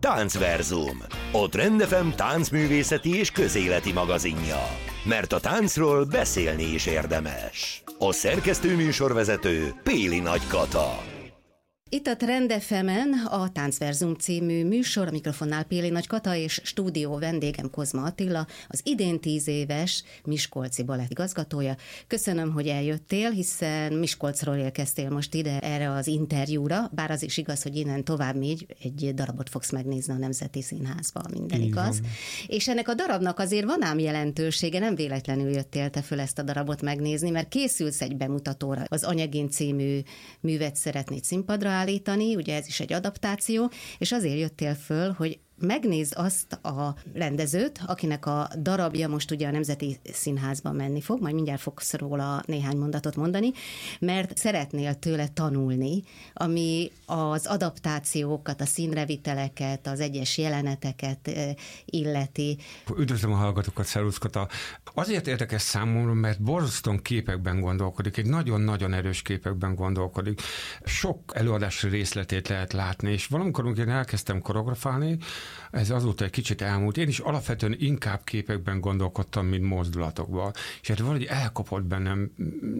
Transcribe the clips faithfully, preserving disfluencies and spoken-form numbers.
Táncverzum, a Trend ef em táncművészeti és közéleti magazinja. Mert a táncról beszélni is érdemes. A szerkesztő műsorvezető Péli Nagy Kata. Itt a Trend ef emen a Táncverzum című műsor, a mikrofonnál Péli Nagy Kata és stúdió vendégem Kozma Attila, az idén tíz éves Miskolci balett igazgatója. Köszönöm, hogy eljöttél, hiszen Miskolcról érkeztél most ide erre az interjúra, bár az is igaz, hogy innen tovább még egy darabot fogsz megnézni a Nemzeti Színházban, minden Így igaz. van. És ennek a darabnak azért van ám jelentősége, nem véletlenül jöttél te föl ezt a darabot megnézni, mert készülsz egy bemutatóra. Az Anyagin című művet szeretnéd színpadra állítani, ugye ez is egy adaptáció, és azért jöttél föl, hogy megnézd azt a rendezőt, akinek a darabja most ugye a Nemzeti Színházban menni fog, majd mindjárt fogsz róla néhány mondatot mondani, mert szeretnél tőle tanulni, ami az adaptációkat, a színreviteleket, az egyes jeleneteket illeti. Üdvözlöm a hallgatókat, szervusz Kata. Azért érdekes számomra, mert borzasztóan képekben gondolkodik, egy nagyon-nagyon erős képekben gondolkodik. Sok előadási részletét lehet látni, és valamikor, amikor én elkezdtem koreografálni, ez azóta egy kicsit elmúlt. Én is alapvetően inkább képekben gondolkodtam, mint mozdulatokban. És hát valahogy elkapott bennem,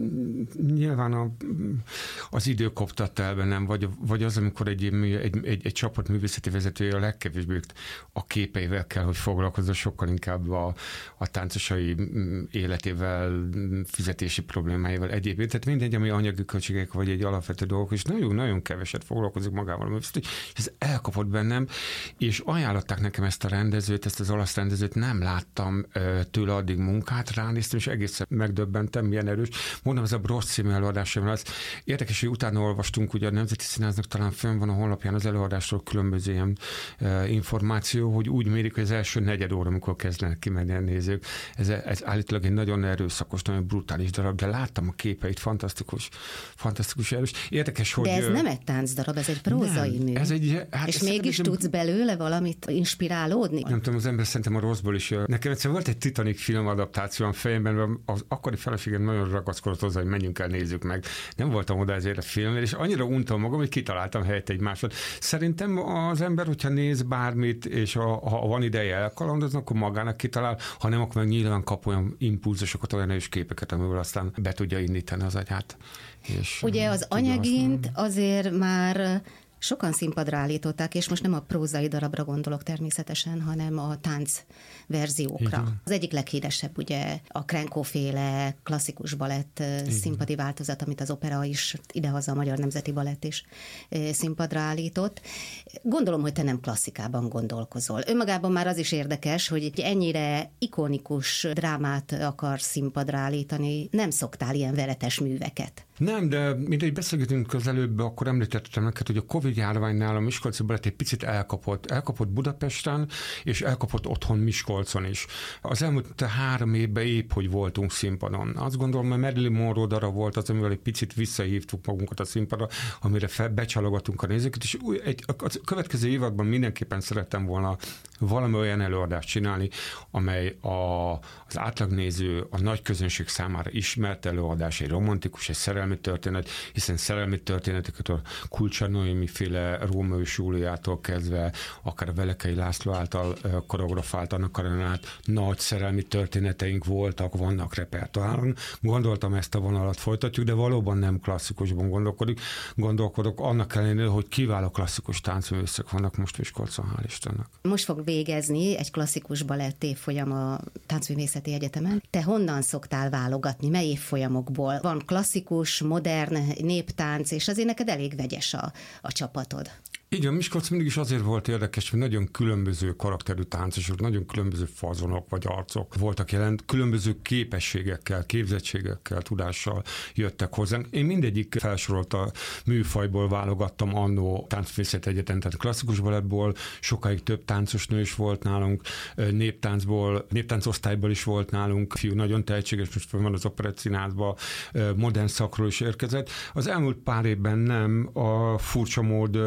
nyilván a, az idő koptatta el bennem, vagy, vagy az, amikor egy, egy, egy, egy csapat művészeti vezetője a legkevésbé a képeivel kell, hogy foglalkozza, sokkal inkább a, a táncosai életével, fizetési problémáival, egyébként. Tehát mindegy, ami anyagi költségek, vagy egy alapvető dolgok, és nagyon-nagyon keveset foglalkozik magával. És ez elkapott bennem, és ajánlották nekem ezt a rendezőt, ezt az olasz rendezőt, nem láttam tőle addig munkát, ránéztem, és egészen megdöbbentem, milyen erős. Mondom, ez a Brosz című előadásom lesz. Érdekes, hogy utána olvastunk, ugye a Nemzeti Színháznak talán fönn van a honlapján az előadásról különböző ilyen uh, információ, hogy úgy mérik, hogy az első negyed óra, amikor kezdenek kimenni a nézők. Ez, ez állítólag egy nagyon erőszakos, nagyon brutális darab, de láttam a képeit, fantasztikus, fantasztikus erős. Érdekes, hogy... De ez nem egy táncdarab, ez egy prózai mű. Ez egy, hát és mégis tudsz egy... belőle valamit inspirálódni? Nem tudom, az ember szerintem a rosszból is. Nekem egyszer volt egy Titanic film adaptáció a fejemben, az akkori feleségem nagyon ragaszkodott hozzá, hogy menjünk el, nézzük meg. Nem voltam oda ezért a filmért, és annyira untam magam, hogy kitaláltam helyette egy másod. Szerintem az ember, hogyha néz bármit, és a, ha van ideje elkalandozni, akkor magának kitalál, ha nem, akkor meg nyilván kap olyan impulzusokat, olyan erős képeket, amivel aztán be tudja indítani az agyát. És ugye az Anyagint azért már sokan színpadra állították, és most nem a prózai darabra gondolok természetesen, hanem a tánc verziókra. Igen. Az egyik leghíresebb ugye a Krenko-féle klasszikus balett Igen. színpadi változat, amit az opera is, idehaza a Magyar Nemzeti Balett is színpadra állított. Gondolom, hogy te nem klasszikában gondolkozol. Önmagában már az is érdekes, hogy ennyire ikonikus drámát akar színpadra állítani, nem szoktál ilyen veretes műveket. Nem, de mindegy beszélgetünk közelőbb, akkor említettem neked, hogy a Covid-járványnál a Miskolci balett egy picit elkapott. Elkapott Budapesten, és elkapott otthon Miskolcon is. Az elmúlt három évben épp, hogy voltunk színpadon. Azt gondolom, hogy Marilyn Monroe darab volt az, amivel egy picit visszahívtuk magunkat a színpadra, amire fel, becsalogatunk a nézőket, és egy, a következő évadban mindenképpen szerettem volna valami olyan előadást csinálni, amely a, az átlagnéző, a nagy közönség számára ismert előadás, egy romantikus, egy szerelmi történet, hiszen szerelmi történeteket a Kulcsár-Noémiféle Rómeó és Júliától kezdve, akár a Velekei László által koreografált Anna Karenát nagy szerelmi történeteink voltak, vannak repertoáron. Gondoltam, ezt a vonalat folytatjuk, de valóban nem klasszikusban gondolkodik. Gondolkodok annak ellenére, hogy kiváló klasszikus táncművészek vannak most Miskolcon, hál' Istennek. Most fog végezni egy klasszikus balett évfolyam a Táncművészeti Egyetemen. Te honnan szoktál válogatni? Mely évfolyamokból? Van klasszikus, modern, néptánc, és azért neked elég vegyes a, a csapatod. Igen, Miskolc mindig is azért volt érdekes, hogy nagyon különböző karakterű táncosok, nagyon különböző fazonok vagy arcok voltak jelen, különböző képességekkel, képzettségekkel, tudással jöttek hozzánk. Én mindegyik felsorolta műfajból válogattam annó Táncművészeti Egyetem, tehát klasszikus balettból, sokáig több táncos nő is volt nálunk, néptáncból, néptáncosztályból is volt nálunk, fiú nagyon tehetséges, most van az Operett Színházban, modern szakról is érkezett. Az elmúlt pár évben nem, a furcsa mód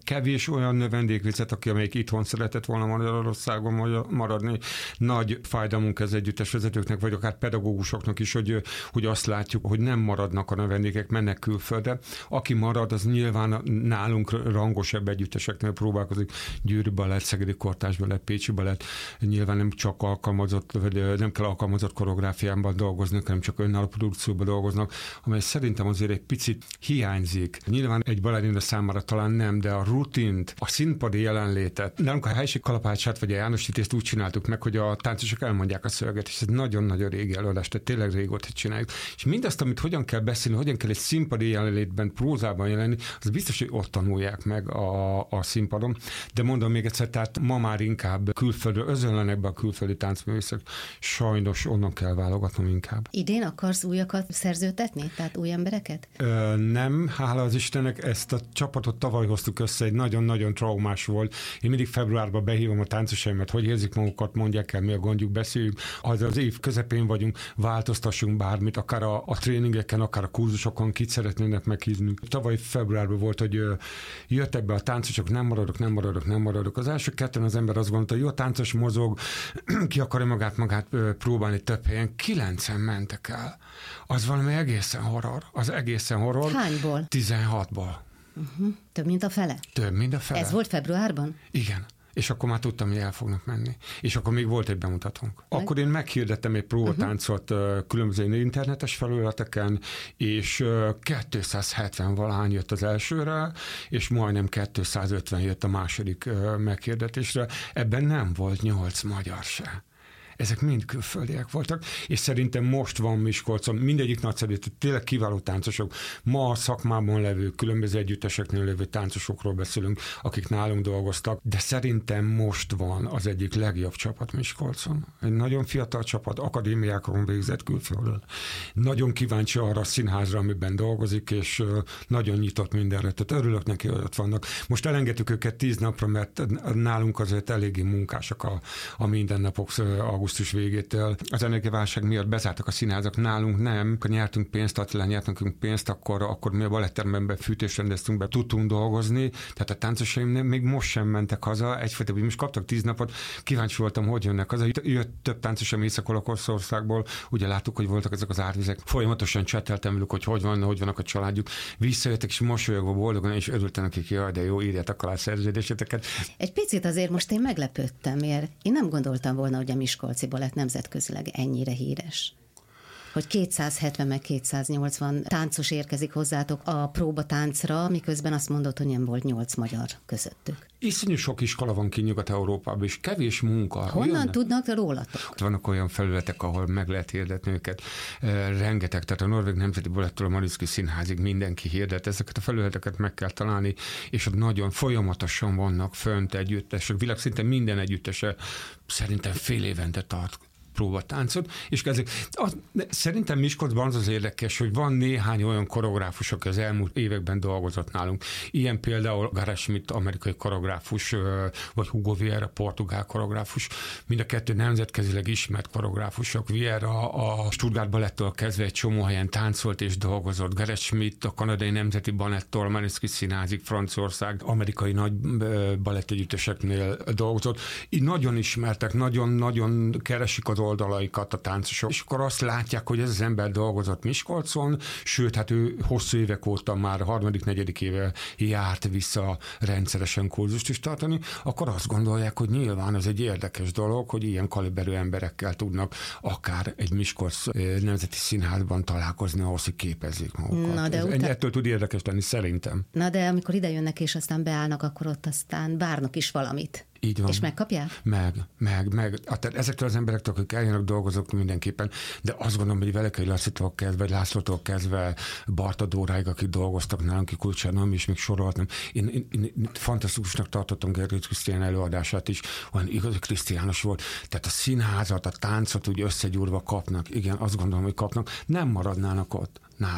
kevés olyan vendégvizet, aki amelyik itthon szeretett volna Magyarországon maradni. Nagy fájdalmunk ez együttes vezetőknek, vagy akár pedagógusoknak is, hogy, hogy azt látjuk, hogy nem maradnak a vendégek, mennek külföldre. Aki marad, az nyilván nálunk rangosabb együtteseknél próbálkozik. Győri Balett, Szegedi Kortárs Balett, Pécsi Balett. Nyilván nem csak alkalmazott, vagy nem kell alkalmazott koreográfiában dolgozni, hanem csak önálló produkcióban dolgoznak, amely szerintem azért egy picit hiányzik. Nyilván egy balettinda számára talán nem, de a rutint, a színpadi jelenlétet. Nálunk a helység kalapácsát vagy a János Titiszt úgy csináltuk meg, hogy a táncosok elmondják a szöveget, és ez nagyon-nagyon régi előadás, tehát tényleg régóta csináljuk. És mindazt, amit hogyan kell beszélni, hogyan kell egy színpadi jelenlétben, prózában jelenni, az biztos, hogy ott tanulják meg a, a színpadon. De mondom még egyszer, tehát ma már inkább külföldről özönlenek be a külföldi táncművészek. Sajnos onnan kell válogatnom inkább. Idén akarsz újakat szerződtetni? Tehát új embereket? Ö, nem, hála az Istennek, ezt a csapatot tavaly hoztuk össze, egy nagyon-nagyon traumás volt. Én mindig februárban behívom a táncosaimat, hogy érzik magukat, mondják el, mi a gondjuk, beszéljük. Ha az év közepén vagyunk, változtassunk bármit, akár a, a tréningeken, akár a kurzusokon, kit szeretnének meghívni. Tavaly februárban volt, hogy ö, jöttek be a táncosok, nem maradok, nem maradok, nem maradok. Az első ketten az ember azt gondolta, hogy jó, a táncos mozog, ki akarja magát, magát ö, próbálni több helyen. Kilencen mentek el. Az valami egészen horror. Az egészen horror. Hányból? tizenhatból. Uh-huh. Több, mint a fele? Több, mint a fele. Ez volt februárban? Igen. És akkor már tudtam, hogy el fognak menni. És akkor még volt egy bemutatónk. Meg? Akkor én meghirdettem egy próbatáncot uh-huh. különböző internetes felületeken, és kétszázhetven valahány jött az elsőre, és majdnem kétszázötven jött a második meghirdetésre. Ebben nem volt nyolc magyar se. Ezek mind külföldiek voltak, és szerintem most van Miskolcon, mindegyik nagyszerű, tényleg kiváló táncosok. Ma a szakmában levő, különböző együtteseknél lévő táncosokról beszélünk, akik nálunk dolgoztak, de szerintem most van az egyik legjobb csapat Miskolcon. Egy nagyon fiatal csapat, akadémiákon végzett külföldön. Nagyon kíváncsi arra a színházra, amiben dolgozik, és nagyon nyitott mindenre. Tehát örülök neki, hogy ott vannak. Most elengedtük őket tíz napra, mert nálunk azért eléggé munkásak a, a mindennapok augusztus végétől. Az energiaválság miatt bezártak a színházak, nálunk nem. Ha nyertünk pénzt, Attilán nyertünk pénzt, akkor, akkor mi a baletteremben fűtést rendeztünk be, tudtunk dolgozni, tehát a táncosaim nem, még most sem mentek haza, egyfajta, most kaptak tíz napot, kíváncsi voltam, hogy jönnek haza. Jött több táncosom Észak-Olaszországból, ugye láttuk, hogy voltak ezek az árvizek. Folyamatosan cseteltem velük, hogy hogy van, hogy vannak a családjuk. Visszajöttek, és mosolyogva boldogan, és örültem nekik, jaj, de jó, írjátok alá szerződéseteket. Egy picit azért most én meglepődtem, mert én nem gondoltam volna, hogy a Miskolci balett nemzetközileg ennyire híres. Hogy kétszázhetven meg kétszáznyolcvan táncos érkezik hozzátok a próbatáncra, miközben azt mondod, hogy nem volt nyolc magyar közöttük. Iszonyú sok iskola van ki Nyugat-Európában, és kevés munka. Honnan jönnek? Tudnak rólatok? Vannak olyan felületek, ahol meg lehet hirdetni őket. Rengeteg, tehát a Norvég Nemzeti Balettől a Mariinsky Színházig mindenki hirdet. Ezeket a felületeket meg kell találni, és ott nagyon folyamatosan vannak fönt együttesek. Világszinten minden együttese szerintem fél évente tart próbatáncot, és ezek, az, szerintem Miskolcban az az érdekes, hogy van néhány olyan koreográfus, aki az elmúlt években dolgozott nálunk. Ilyen például Gareth Schmidt, amerikai koreográfus, vagy Hugo Vieira, portugál koreográfus, mind a kettő nemzetközileg ismert koreográfusok. Vieira a Stuttgart Balettől kezdve egy csomó helyen táncolt és dolgozott. Gareth Schmidt a kanadai nemzeti balettől, Mariinsky Színházig, Franciaország, amerikai nagy balettegyütteseknél dolgozott. Így nagyon ismertek, nagyon-nagyon keresik az oldalaikat a táncosok, és akkor azt látják, hogy ez az ember dolgozott Miskolcon, sőt, hát ő hosszú évek óta már harmadik, negyedik éve járt vissza rendszeresen kurzust is tartani, akkor azt gondolják, hogy nyilván ez egy érdekes dolog, hogy ilyen kaliberű emberekkel tudnak akár egy Miskolc Nemzeti Színházban találkozni, ahhoz, hogy képezzék magukat. Na de ez, utá... Ettől tud érdekes lenni, szerintem. Na de amikor ide jönnek és aztán beállnak, akkor ott aztán várnak is valamit. Így van. És megkapják? Meg, meg, meg. Tehát ezektől az emberektől, akik eljönnek, dolgozok mindenképpen, de azt gondolom, hogy Velekei Lasszitól kezdve, vagy Lászlótól kezdve, Barta Dóráig, akik dolgoztak nálunk, ki Kulcsánon, és még soroltam. Én, én, én fantasztikusnak tartottam Gergely Krisztián előadását is, olyan igazi krisztiános volt. Tehát a színházat, a táncot úgy összegyúrva kapnak. Igen, azt gondolom, hogy kapnak. Nem maradnának ott nálunk.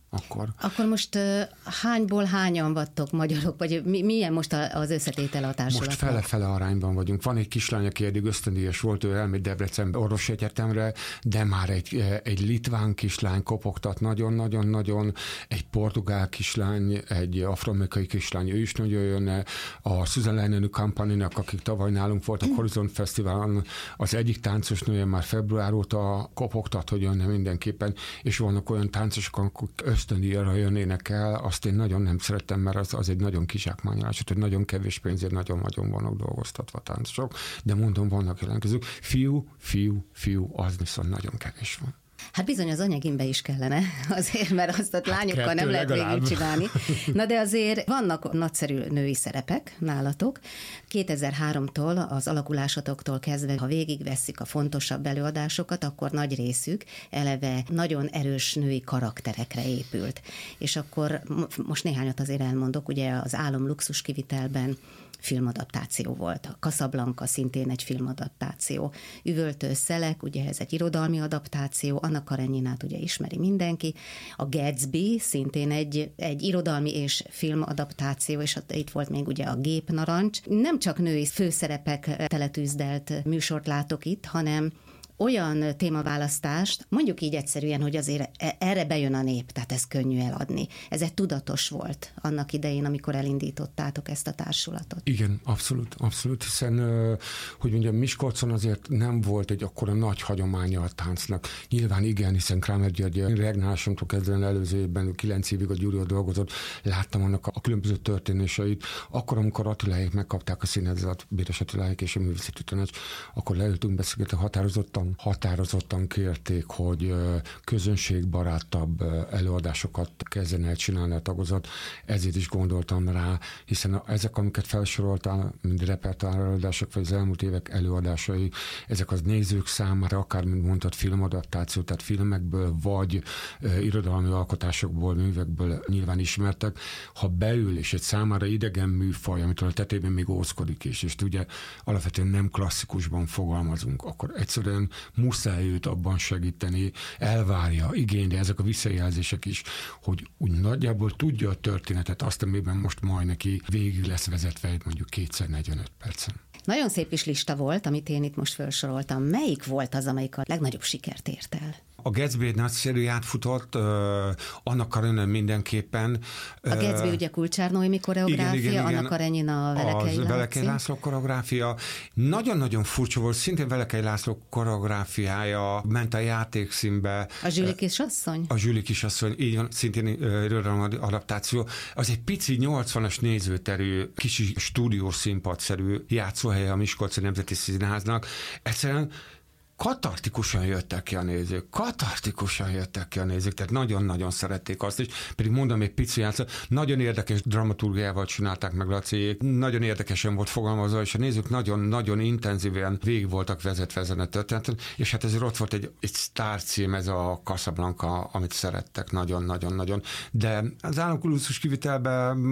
akkor. Akkor most uh, hányból hányan vagytok magyarok, vagy mi, milyen most az összetétele a társulatnak? Most fele-fele arányban vagyunk. Van egy kislány, aki eddig ösztöndíjas volt, ő elmegy Debrecenbe orvosi egyetemre, de már egy, egy litván kislány kopogtat nagyon-nagyon-nagyon, egy portugál kislány, egy afroamerikai kislány, ő is nagyon jönne. A Susan Leinenű kampaninak, akik tavaly nálunk voltak a Horizont Fesztiválon, az egyik táncos nője már február óta kopogtat, hogy jönne mindenképpen, és vannak olyan táncosok, akik ösztöndíjra jönnének el, azt én nagyon nem szerettem, mert az, az egy nagyon kizsákmányolás, hogy nagyon kevés pénzért nagyon-nagyon vannak dolgoztatva táncosok, de mondom, vannak jelentkezők. Fiú, fiú, fiú, az viszont nagyon kevés van. Hát bizony az anyagimbe is kellene, azért, mert azt a lányokkal hát nem lehet végigcsinálni. Na de azért vannak nagyszerű női szerepek nálatok. kétezer-háromtól az alakulásotoktól kezdve, ha végigvesszük a fontosabb előadásokat, akkor nagy részük eleve nagyon erős női karakterekre épült. És akkor most néhányat azért elmondok, ugye az Álom luxus kivitelben filmadaptáció volt. A Casablanca szintén egy filmadaptáció. Üvöltő szelek, ugye ez egy irodalmi adaptáció, Anna Kareninát ugye ismeri mindenki. A Gatsby szintén egy, egy irodalmi és filmadaptáció, és itt volt még ugye a Gépnarancs. Nem csak női főszerepek teletűzdelt műsort látok itt, hanem olyan témaválasztást, mondjuk így egyszerűen, hogy azért erre bejön a nép, tehát ez könnyű eladni. Ez egy tudatos volt annak idején, amikor elindítottátok ezt a társulatot. Igen, abszolút, abszolút, hiszen, hogy mondjam, Miskolcon azért nem volt egy akkora nagy hagyománya a táncnak. Nyilván igen, hiszen Kramer György regnálásomtól kezdve előző évben kilenc évig a Gyurió dolgozott, láttam annak a különböző történéseit. Akkor, amikor Attiláék megkapták a színházat, Béres Attiláék és a Művészeti Tanács, akkor leültünk beszélgetni, határozottan határozottan kérték, hogy közönségbarátabb előadásokat kezdjen el csinálni a tagozat. Ezért is gondoltam rá, hiszen ezek, amiket felsoroltál, mind repertoár előadások, vagy az elmúlt évek előadásai, ezek az nézők számára, akár, mint mondtad, filmadaptáció, tehát filmekből, vagy uh, irodalmi alkotásokból, művekből nyilván ismertek. Ha beül, és egy számára idegen műfaj, amitől a tetejében még ózkodik is, és ugye alapvetően nem klasszikusban fogalmazunk, akkor egyszerűen muszáj őt abban segíteni, elvárja, igényli ezek a visszajelzések is, hogy úgy nagyjából tudja a történetet, azt, amiben most majd neki végig lesz vezetve mondjuk kétszáznegyvenöt percen. Nagyon szép is lista volt, amit én itt most felsoroltam. Melyik volt az, amelyik a legnagyobb sikert ért el? A Gatsby egy nagyszerű átfutott, uh, Anna Karenina mindenképpen. A Gatsby uh, ugye Kulcsár Noémi koreográfia, igen, igen, Anna Karenina a Velekei László. Velekei László koreográfia. Nagyon-nagyon furcsa volt, szintén Velekei László koreográfiája ment a játékszínbe. A Zsüli kisasszony? A Zsüli kisasszony, így van, szintén irodalmi adaptáció. Az egy pici nyolcvanas nézőterű, kis stúdiós színpadszerű játszóhelye a Miskolci Nemzeti Színháznak. Egyszerűen katartikusan jöttek ki a nézők, katartikusan jöttek ki a nézők, tehát nagyon-nagyon szerették azt is, pedig mondom, egy pici játszó, nagyon érdekes dramaturgiával csinálták meg Laciék, nagyon érdekesen volt fogalmazva, és a nézők nagyon-nagyon intenzíven végig voltak vezetve ezen a történeten, és hát ezért ott volt egy, egy sztárcím, ez a Casablanca, amit szerettek nagyon-nagyon-nagyon, de az Álom luxus kivitelben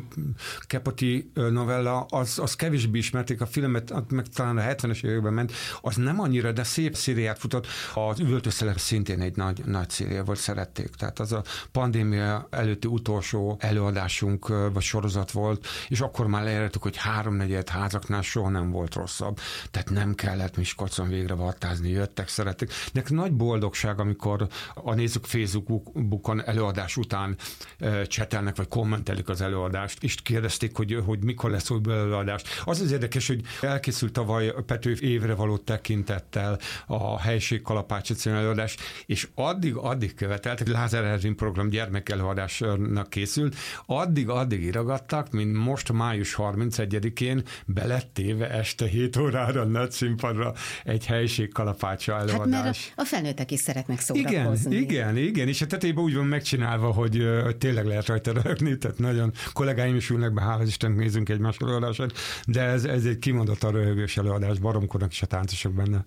Capote novella, az, az kevésbé ismerték a filmet, meg talán a hetvenes években ment, az nem annyira, de szép szériát futott. Az Üvöltő szelek szintén egy nagy, nagy széria volt, szerették. Tehát az a pandémia előtti utolsó előadásunk, vagy sorozat volt, és akkor már leértük, hogy háromnegyed házaknál soha nem volt rosszabb. Tehát nem kellett Miskolcon végre vattázni, jöttek, szerették. Nekem nagy boldogság, amikor a nézők Facebookon előadás után csetelnek, vagy kommentelik az előadást, és kérdezték, hogy, hogy mikor lesz új előadás. Az az érdekes, hogy elkészült tavaly Petőfi évre való tekintettel a Helység Kalapácsi című előadás, és addig-addig követelt, hogy Lázár Erzsin program gyermekelőadásnak készült, addig-addig iragadtak, mint most május harmincegyedikén belett téve este hét órára nagy színpadra egy Helység Kalapácsa előadás. Hát mert a felnőttek is szeretnek szórakozni. Igen, igen, igen, és a tetejében úgy van megcsinálva, hogy, hogy tényleg lehet rajta röhögni, tehát nagyon kollégáim is ülnek be, hála Istennek nézünk egymás előadását, de ez, ez egy kimondottan röhögős előadás, baromkodnak is a táncosok benne. Hát apró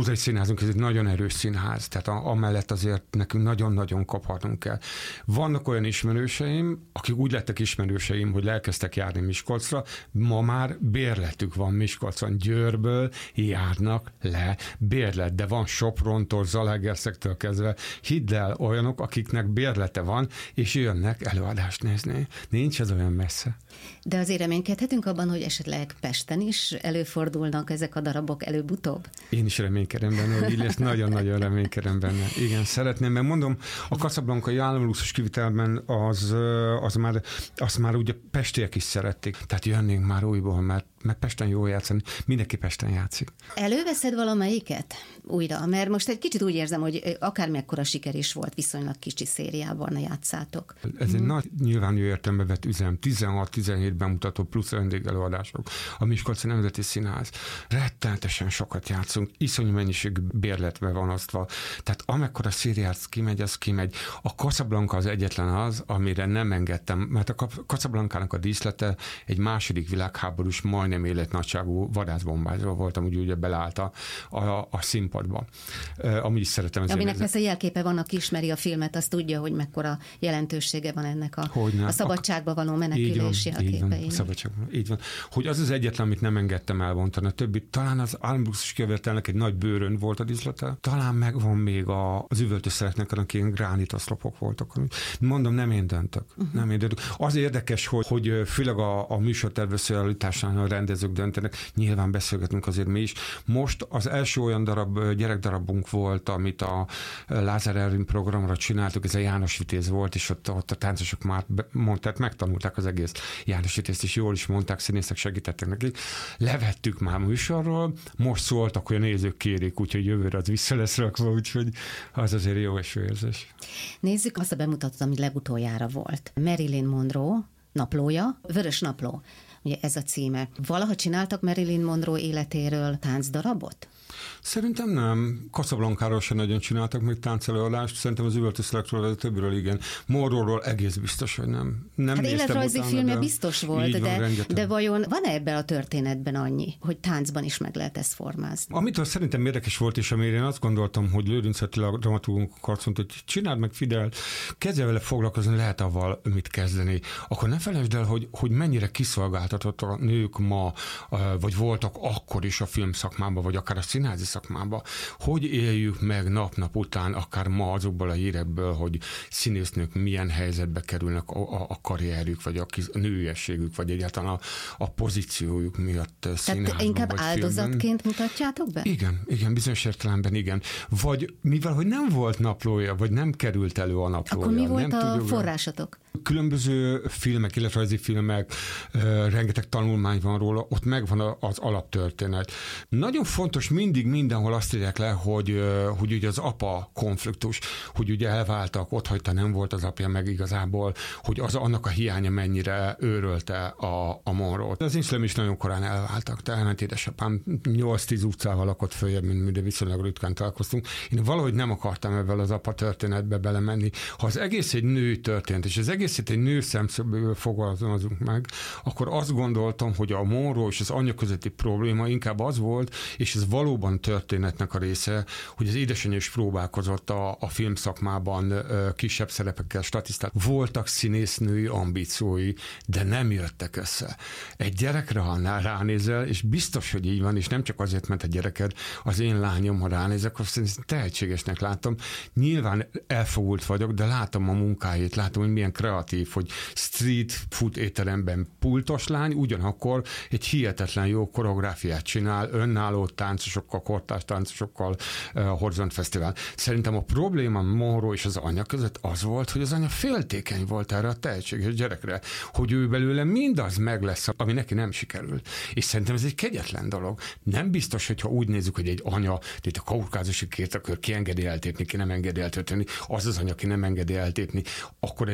Rózsai Színházunk ez egy nagyon erős színház, tehát a, amellett azért nekünk nagyon-nagyon kaphatunk kell. Vannak olyan ismerőseim, akik úgy lettek ismerőseim, hogy elkezdtek járni Miskolcra, ma már bérletük van Miskolcon, Győrből járnak le bérlet, de van Soprontól, Zalaegerszektől kezdve, hidd el, olyanok, akiknek bérlete van, és jönnek előadást nézni. Nincs ez olyan messze. De azért reménykedhetünk abban, hogy esetleg Pesten is előfordulnak ezek a darabok előbb-utóbb? Én is reménykedem benne, hogy lesz, nagyon-nagyon reménykedem benne. Igen, szeretném, mert mondom, a Casablanca-i államluxus kivitelben az, az már, azt már ugye pestiek is szerették. Tehát jönnénk már újból, mert, mert Pesten jól játszani. Mindenki Pesten játszik. Előveszed valamelyiket újra? Mert most egy kicsit úgy érzem, hogy akármekkora siker is volt, viszonylag kicsi szériában játszátok. Ez hmm. egy nagy nyilvánú értelembe vett üzem. tizenhat-tizenhét bemutató plusz vendégelőadások. A Miskolci Nemzeti Színház. Rettenetesen sokat játszunk, iszonyú mennyiségű bérletbe van osztva. Tehát amekkora szériát kimegy, az kimegy. A Casablanca az egyetlen az, amire nem engedtem, mert a Casablanca-nak a díszlete egy második világháborús, majdnem életnagyságú vadászbombázó volt, amúgy ugye beleállt a, a, a színpadba. Amúgy is szeretem. Aminek persze jelképe van, aki ismeri a filmet, az tudja, hogy mekkora jelentősége van ennek a, a szabadságba való menekülés jelképeinek. Szabadságban, így van. Hogy az az egyetlen, amit nem engedtem elbontani. A többi, talán az államluxus követelnek egy nagy bőrön volt a díszlete. Talán megvan még a, az üvöltőszereknek, annak ilyen gránitoszlopok voltak. Mondom, nem én döntök. Uh-huh. Nem én döntök. Az érdekes, hogy, hogy főleg a, a műsorterv összeállításánál a rendezők döntenek. Nyilván beszélgetünk azért mi is. Most az első olyan darab, gyerekdarabunk volt, amit a Lázár Ervin programra csináltuk, ez a János Vitéz volt, és ott, ott a táncosok már mondták, megtanulták az egész János Vitézt, és jól is mondták, színészek segítettek nekik. Levettük már műsorról, most szóltak, hogy a nézők kérik, úgyhogy jövőre az vissza lesz rakva, úgyhogy az azért jó eső érzés. Nézzük azt a bemutatót, ami legutoljára volt. Marilyn Monroe naplója, Vörös napló. Ugye ez a címe. Valaha csináltak Marilyn Monroe életéről táncdarabot? Szerintem nem. Casablancáról sem nagyon csináltak még táncelőadást. Szerintem az üvöltőszerekről, a többiről igen. Monroe-ról egész biztos, hogy nem. nem hát életrajzi utána, filmje de biztos volt, van, de, rengeteg. de vajon van-e ebben a történetben annyi, hogy táncban is meg lehet ezt formázni? Amitől szerintem érdekes volt, és amire én azt gondoltam, hogy Lőrinc Attila dramaturgunk azt mondta, hogy csináld meg, Fidel, kezdje vele foglalkozni, lehet avval mit kezdeni. Akkor ne felejtsd el, hogy, hogy mennyire kiszolgáltatott a nők ma, vagy voltak akkor is a filmszakmában, vagy akár a színházi szakmában, hogy éljük meg nap-nap után, akár ma azokból a hírekből, hogy színésznők milyen helyzetbe kerülnek a, a, a karrierjük, vagy a, a nőiességük, vagy egyáltalán a, a pozíciójuk miatt színházban. Tehát inkább áldozatként filmben mutatjátok be? Igen, igen, bizonyos értelemben igen. Vagy mivel, hogy nem volt naplója, vagy nem került elő a naplója. Akkor mi volt nem a tudjuk, forrásatok? Különböző filmek, életrajzi filmek, rengeteg tanulmány van róla, ott megvan az alaptörténet. Nagyon fontos, mindig mindenhol azt írják le, hogy, hogy ugye az apa konfliktus, hogy ugye elváltak, otthagyta, nem volt az apja meg igazából, hogy az annak a hiánya mennyire őrölte a, a Monroe-t. Az én szülem is nagyon korán elváltak, tehát elment édesapám nyolc-tíz utcával lakott följebb, mint mi, de viszonylag ritkán találkoztunk. Én valahogy nem akartam ebben az apa történetbe belemenni. Ha az egész egy nő történt, és az egészet egy nő szemszögből fogalmazunk meg, akkor azt gondoltam, hogy a Monroe és az anyja közötti probléma inkább az volt, és ez valóban történetnek a része, hogy az édesanyja is próbálkozott a, a filmszakmában ö, kisebb szerepekkel, statisztát. Voltak színésznői ambíciói, de nem jöttek össze. Egy gyerekre, ha ránézel, és biztos, hogy így van, és nem csak azért, mert a gyereked, az én lányom, ha ránézek, azt tehetségesnek látom. Nyilván elfogult vagyok, de látom a munkáját, látom, hogy milyen kreatív, hogy street food étteremben pultos lány, ugyanakkor egy hihetetlen jó koreográfiát csinál, önálló táncosokkal, kortárs táncosokkal a Horizont Fesztivál. Szerintem a probléma Monroe és az anya között az volt, hogy az anya féltékeny volt erre a tehetséges gyerekre, hogy ő belőle mindaz meg lesz, ami neki nem sikerül. És szerintem ez egy kegyetlen dolog. Nem biztos, hogyha úgy nézzük, hogy egy anya, itt a kaukázusi kétkör ki engedi eltépni, ki nem engedi eltölteni, az az anya, ki nem engedi eltépni, akkor egy, egy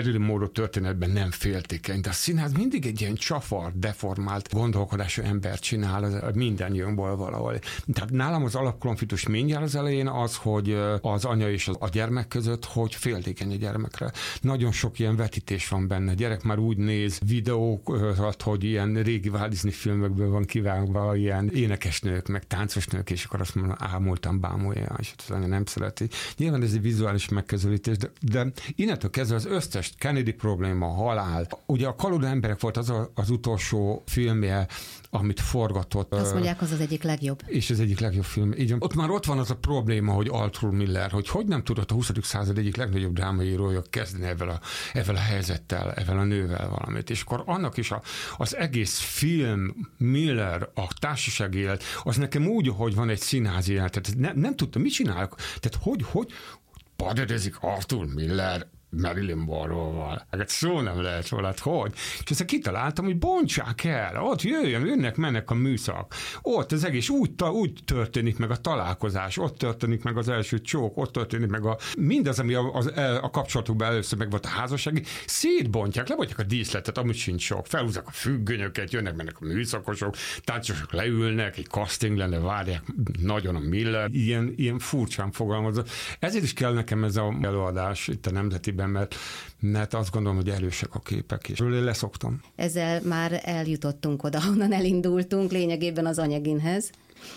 Marilyn Monroe történetben nem féltékeny, de a színház mindig egy ilyen csafar, deformált gondolkodású embert csinál, minden jön valahol. Tehát nálam az alapkonfliktus mindjárt az elején az, hogy az anya és a gyermek között, hogy féltékeny a gyermekre. Nagyon sok ilyen vetítés van benne. A gyerek már úgy néz videókat, hogy ilyen régi Walt Disney filmekből van kivágva ilyen énekesnők, meg táncosnők, és akkor azt mondom, ámultam, bámulja, és az anya nem szereti. Nyilván ez egy vizuális megközelítés, de, de innentől kezdve az összes Kennedy probléma, halál. Ugye a Kalóda emberek volt az a, az utolsó filmje, amit forgatott. Azt mondják, az az egyik legjobb. És az egyik legjobb film. Így, ott már ott van az a probléma, hogy Arthur Miller, hogy hogy nem tudott a huszadik század egyik legnagyobb drámaírója kezdeni ezzel a, ezzel a helyzettel, ezzel a nővel valamit. És akkor annak is a, az egész film, Miller, a társasági élet, az nekem úgy, hogy van egy színházi élet. Tehát nem, nem tudtam, mit csinálok. Tehát hogy, hogy paderezik Arthur Miller Marilyn Monroe-val. Hát szó nem lehet róla, hát hogy? És aztán kitaláltam, hogy bontsák el, ott jöjjön, jönnek, mennek a műszak. Ott az egész úgy, úgy történik meg a találkozás, ott történik meg az első csók, ott történik meg a mindaz, ami a, a, a kapcsolatukban először meg volt a házassági, szétbontják, lebontják a díszletet, amit sincs sok, felhúzzák a függönyöket, jönnek, mennek a műszakosok, táncosok leülnek, egy casting lenne, várják nagyon a Miller, ilyen, ilyen furcsán fogalmazza. Ezért is kell nekem ez a előadás itt a Nemzetiben, mert, mert azt gondolom, hogy erősek a képek, és én leszoktam. Ezzel már eljutottunk oda, honnan elindultunk, lényegében az Anyaginhez,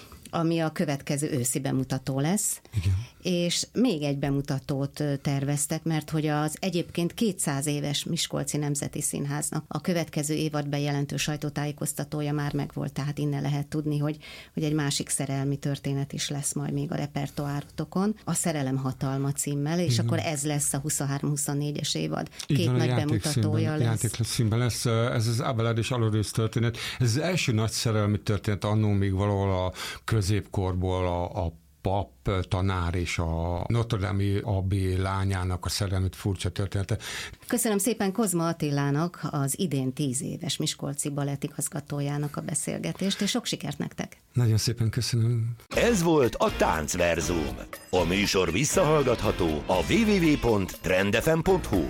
ami a következő őszi bemutató lesz. Igen. És még egy bemutatót terveztek, mert hogy az egyébként kétszáz éves Miskolci Nemzeti Színháznak a következő évad bejelentő sajtótájékoztatója már megvolt, tehát innen lehet tudni, hogy, hogy egy másik szerelmi történet is lesz majd még a repertoárotokon, a Szerelem hatalma címmel, és igen, akkor ez lesz a huszonhárom huszonnégyes évad. Két igen, nagy bemutatója lesz. Játékszínben lesz, ez az Abelard és Alorész történet. Ez az első nagy szerelmi történet annó még valahol a középkorból a, a pap, tanár és a Notre Dame-i abbé lányának a szerelmét furcsa története. Köszönöm szépen Kozma Attilának, az idén tíz éves Miskolci balett igazgatójának a beszélgetést, és sok sikert nektek! Nagyon szépen köszönöm. Ez volt a Táncverzum. A műsor visszahallgatható a double-u double-u double-u pont trend f m pont h u